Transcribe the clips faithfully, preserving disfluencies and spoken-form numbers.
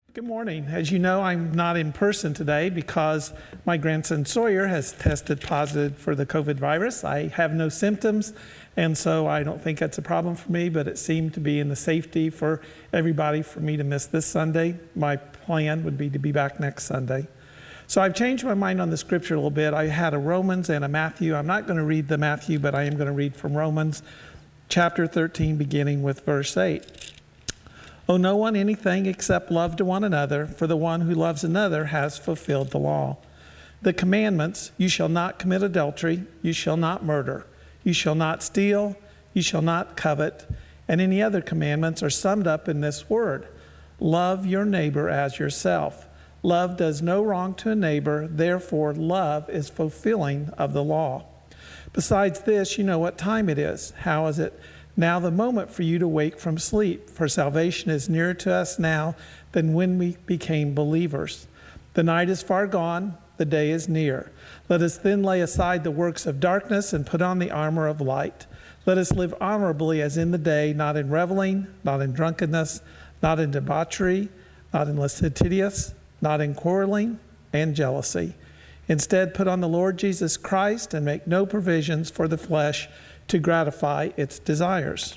Good morning. As you know, I'm not in person today because my grandson Sawyer has tested positive for the COVID virus. I have no symptoms, and so I don't think that's a problem for me, but it seemed to be in the safety for everybody for me to miss this Sunday. My plan would be to be back next Sunday. So I've changed my mind on the scripture a little bit. I had a Romans and a Matthew. I'm not going to read the Matthew, but I am going to read from Romans chapter thirteen, beginning with verse eight. Owe no one anything except love to one another, for the one who loves another has fulfilled the law. The commandments, you shall not commit adultery, you shall not murder, you shall not steal, you shall not covet, and any other commandments are summed up in this word: love your neighbor as yourself. Love does no wrong to a neighbor, therefore love is fulfilling of the law. Besides this, you know what time it is. How is it? Now the moment for you to wake from sleep, for salvation is nearer to us now than when we became believers. The night is far gone, the day is near. Let us then lay aside the works of darkness and put on the armor of light. Let us live honorably as in the day, not in reveling, not in drunkenness, not in debauchery, not in lasciviousness, not in quarreling and jealousy. Instead, put on the Lord Jesus Christ and make no provisions for the flesh to gratify its desires.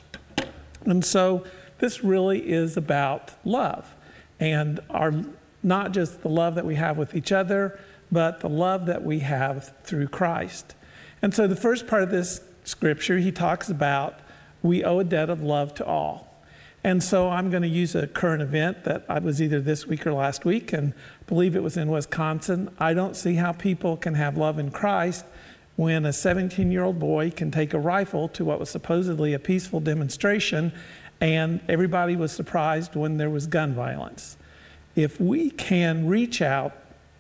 And so this really is about love, and our not just the love that we have with each other, but the love that we have through Christ. And so the first part of this scripture, he talks about we owe a debt of love to all. And so I'm going to use a current event that I was either this week or last week, and I believe it was in Wisconsin. I don't see how people can have love in Christ when a seventeen-year-old boy can take a rifle to what was supposedly a peaceful demonstration, and everybody was surprised when there was gun violence. If we can reach out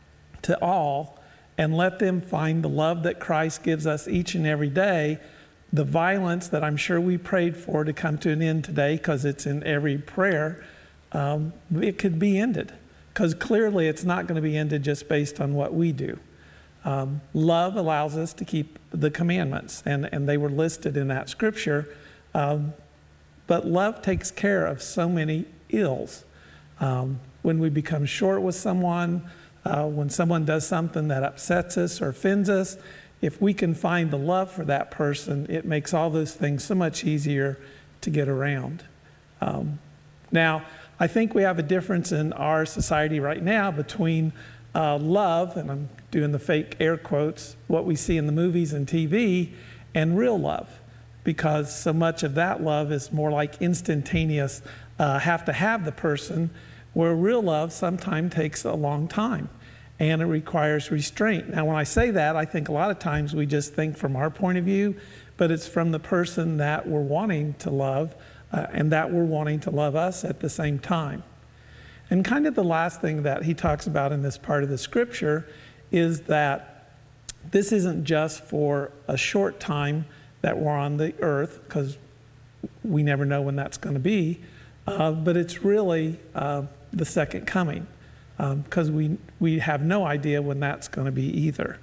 to all and let them find the love that Christ gives us each and every day, the violence that I'm sure we prayed for to come to an end today, because it's in every prayer, um, it could be ended. Because clearly it's not going to be ended just based on what we do. Um, love allows us to keep the commandments, and, and they were listed in that scripture. Um, but love takes care of so many ills. Um, when we become short with someone, uh, when someone does something that upsets us or offends us, if we can find the love for that person, it makes all those things so much easier to get around. Um, now, I think we have a difference in our society right now between Uh, love, and I'm doing the fake air quotes, what we see in the movies and T V, and real love, because so much of that love is more like instantaneous, uh, have to have the person, where real love sometimes takes a long time, and it requires restraint. Now, when I say that, I think a lot of times we just think from our point of view, but it's from the person that we're wanting to love, uh, and that we're wanting to love us at the same time. And kind of the last thing that he talks about in this part of the scripture is that this isn't just for a short time that we're on the earth, because we never know when that's going to be, uh, but it's really uh, the second coming, because um, we, we have no idea when that's going to be either.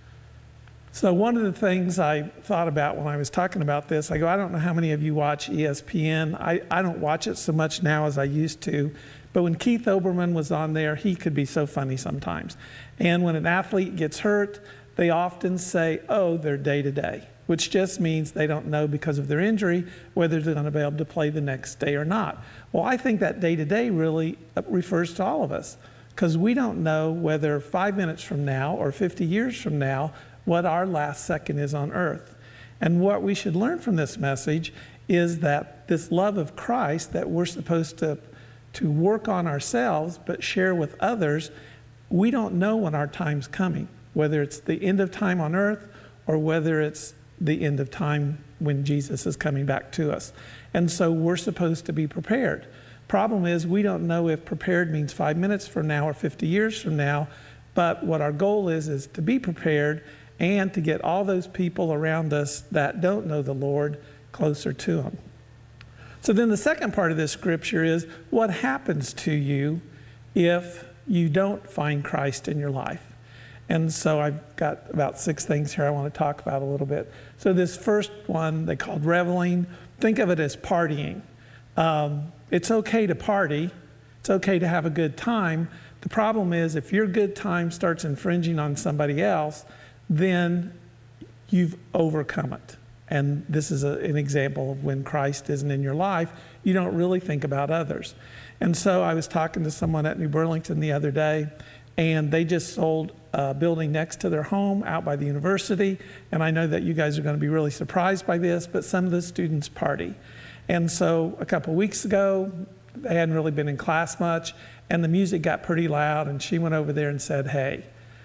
So one of the things I thought about when I was talking about this, I go, I don't know how many of you watch E S P N. I, I don't watch it so much now as I used to. But when Keith Olbermann was on there, he could be so funny sometimes. And when an athlete gets hurt, they often say, oh, they're day-to-day, which just means they don't know because of their injury whether they're going to be able to play the next day or not. Well, I think that day-to-day really refers to all of us, because we don't know whether five minutes from now or fifty years from now what our last second is on earth. And what we should learn from this message is that this love of Christ that we're supposed to to work on ourselves but share with others, we don't know when our time's coming, whether it's the end of time on earth or whether it's the end of time when Jesus is coming back to us. And so we're supposed to be prepared. Problem is, we don't know if prepared means five minutes from now or fifty years from now, but what our goal is is to be prepared and to get all those people around us that don't know the Lord closer to Him. So then the second part of this scripture is, what happens to you if you don't find Christ in your life? And so I've got about six things here I want to talk about a little bit. So this first one they called reveling. Think of it as partying. Um, it's okay to party. It's okay to have a good time. The problem is if your good time starts infringing on somebody else, then you've overcome it. And this is a, an example of when Christ isn't in your life, you don't really think about others. And so I was talking to someone at New Burlington the other day, and they just sold a building next to their home out by the university. And I know that you guys are going to be really surprised by this, but some of the students party. And so a couple weeks ago, they hadn't really been in class much, and the music got pretty loud, and she went over there and said, hey,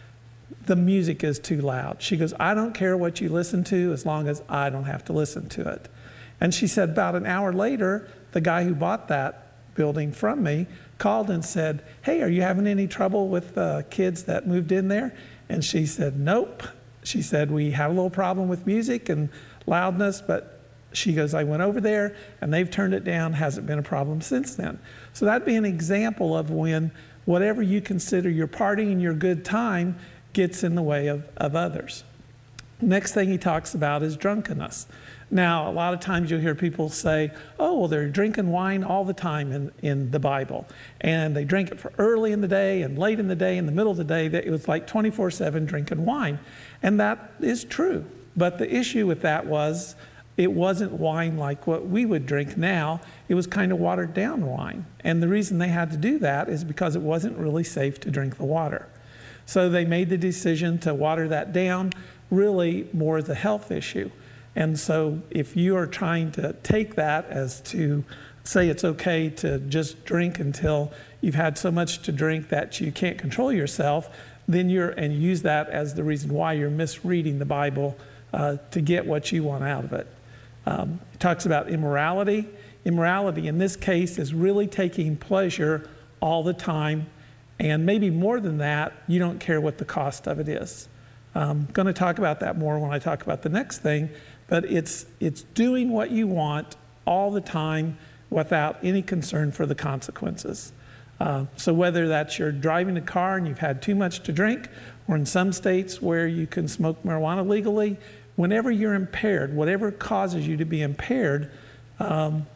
the music is too loud. She goes, I don't care what you listen to as long as I don't have to listen to it. And she said about an hour later, the guy who bought that building from me called and said, hey, are you having any trouble with uh, kids that moved in there? And she said, nope. She said, we have a little problem with music and loudness, but she goes, I went over there and they've turned it down, hasn't been a problem since then. So that'd be an example of when whatever you consider your party and your good time gets in the way of, of others. Next thing he talks about is drunkenness. Now, a lot of times you'll hear people say, oh, well, they're drinking wine all the time in, in the Bible. And they drink it for early in the day and late in the day, in the middle of the day, that it was like twenty-four seven drinking wine. And that is true. But the issue with that was it wasn't wine like what we would drink now. It was kind of watered down wine. And the reason they had to do that is because it wasn't really safe to drink the water. So they made the decision to water that down, really more as a health issue. And so if you are trying to take that as to say it's okay to just drink until you've had so much to drink that you can't control yourself, then you're, and use that as the reason why you're misreading the Bible uh, to get what you want out of it. Um, it talks about immorality. Immorality in this case is really taking pleasure all the time, and maybe more than that, you don't care what the cost of it is. I'm going to talk about that more when I talk about the next thing, but it's, it's doing what you want all the time without any concern for the consequences. Uh, so whether that's you're driving a car and you've had too much to drink, or in some states where you can smoke marijuana legally, whenever you're impaired, whatever causes you to be impaired um,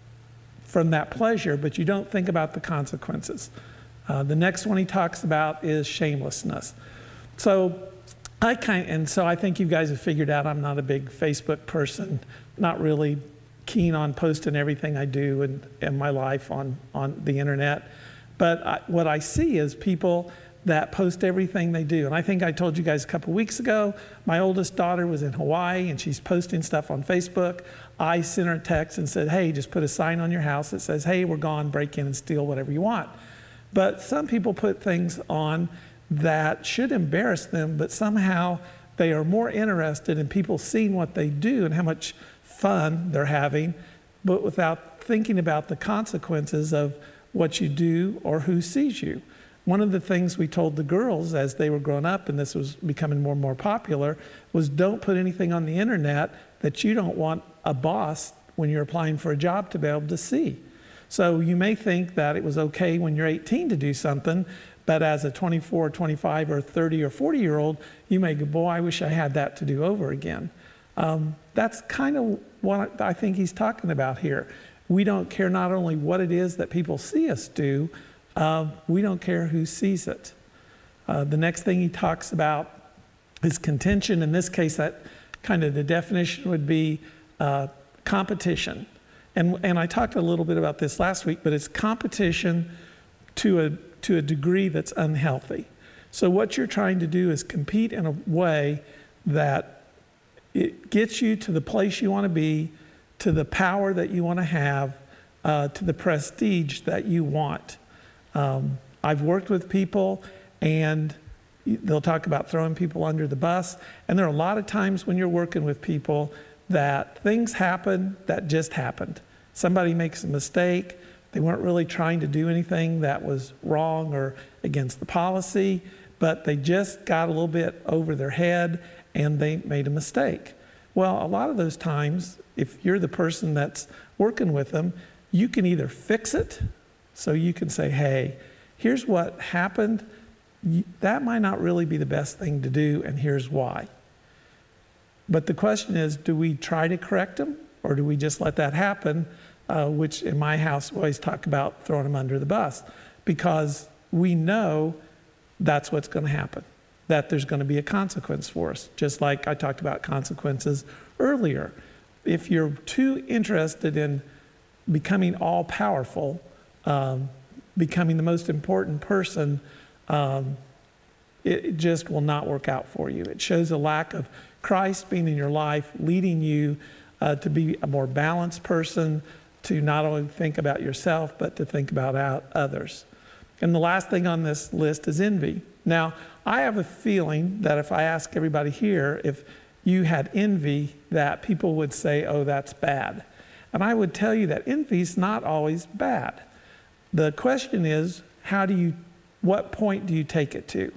from that pleasure, but you don't think about the consequences. Uh, the next one he talks about is shamelessness. So I kind and so I think you guys have figured out I'm not a big Facebook person, not really keen on posting everything I do in, in my life on, on the internet. But I, what I see is people that post everything they do. And I think I told you guys a couple weeks ago, my oldest daughter was in Hawaii and she's posting stuff on Facebook. I sent her a text and said, hey, just put a sign on your house that says, hey, we're gone, break in and steal whatever you want. But some people put things on that should embarrass them, but somehow they are more interested in people seeing what they do and how much fun they're having, but without thinking about the consequences of what you do or who sees you. One of the things we told the girls as they were growing up, and this was becoming more and more popular, was don't put anything on the internet that you don't want a boss when you're applying for a job to be able to see. So you may think that it was okay when you're eighteen to do something, but as a twenty-four, twenty-five, or thirty or forty year old, you may go, boy, I wish I had that to do over again. Um, that's kind of what I think he's talking about here. We don't care not only what it is that people see us do, uh, we don't care who sees it. Uh, the next thing he talks about is contention. In this case, that kind of the definition would be uh, competition. And, and I talked a little bit about this last week, but it's competition to a, to a degree that's unhealthy. So what you're trying to do is compete in a way that it gets you to the place you want to be, to the power that you want to have, uh, to the prestige that you want. Um, I've worked with people and they'll talk about throwing people under the bus. And there are a lot of times when you're working with people that things happen that just happened. Somebody makes a mistake. They weren't really trying to do anything that was wrong or against the policy, but they just got a little bit over their head and they made a mistake. Well, a lot of those times, if you're the person that's working with them, you can either fix it, so you can say, hey, here's what happened. That might not really be the best thing to do, and here's why. But the question is, do we try to correct them, or do we just let that happen uh, which in my house we always talk about throwing them under the bus, because we know that's what's going to happen, that there's going to be a consequence for us, just like I talked about consequences earlier. If you're too interested in becoming all-powerful, um, becoming the most important person, um, it, it just will not work out for you. It shows a lack of Christ being in your life, leading you uh, to be a more balanced person, to not only think about yourself, but to think about out others. And the last thing on this list is envy. Now, I have a feeling that if I ask everybody here if you had envy, that people would say, oh, that's bad. And I would tell you that envy is not always bad. The question is, how do you, what point do you take it to?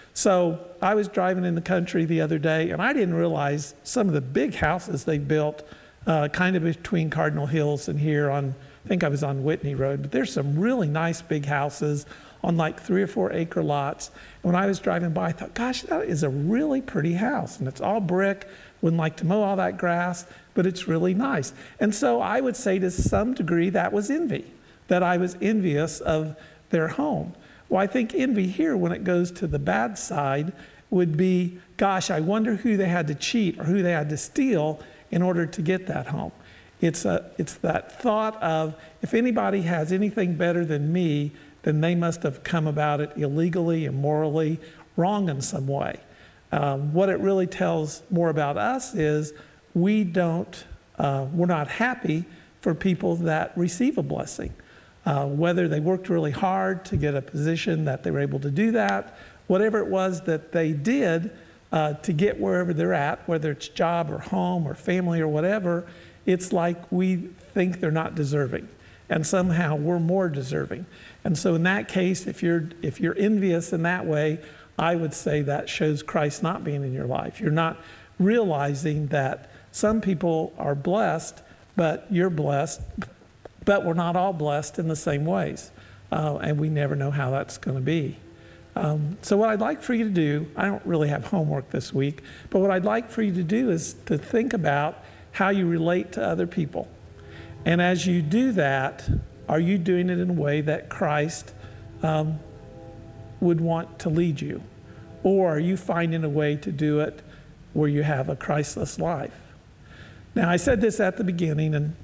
So I was driving in the country the other day, and I didn't realize some of the big houses they built uh, kind of between Cardinal Hills and here on, I think I was on Whitney Road, but there's some really nice big houses on like three or four acre lots. And when I was driving by, I thought, gosh, that is a really pretty house. And it's all brick, wouldn't like to mow all that grass, but it's really nice. And so I would say to some degree that was envy, that I was envious of their home. Well, I think envy here, when it goes to the bad side, would be, gosh, I wonder who they had to cheat or who they had to steal in order to get that home. It's, a, it's that thought of, if anybody has anything better than me, then they must have come about it illegally, immorally, wrong in some way. Um, what it really tells more about us is we don't, uh, we're not happy for people that receive a blessing. Uh, whether they worked really hard to get a position that they were able to do that, whatever it was that they did uh, to get wherever they're at, whether it's job or home or family or whatever, it's like we think they're not deserving. And somehow we're more deserving. And so in that case, if you're, if you're envious in that way, I would say that shows Christ not being in your life. You're not realizing that some people are blessed, but you're blessed, but we're not all blessed in the same ways. Uh, and we never know how that's going to be. Um, so what I'd like for you to do, I don't really have homework this week, but what I'd like for you to do is to think about how you relate to other people. And as you do that, are you doing it in a way that Christ um, would want to lead you? Or are you finding a way to do it where you have a Christless life? Now, I said this at the beginning, and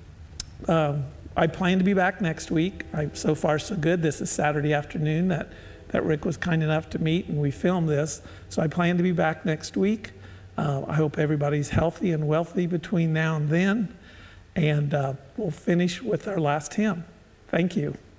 um, I plan to be back next week. I, so far, so good. This is Saturday afternoon that, that Rick was kind enough to meet, and we filmed this. So I plan to be back next week. Uh, I hope everybody's healthy and wealthy between now and then. And uh, we'll finish with our last hymn. Thank you.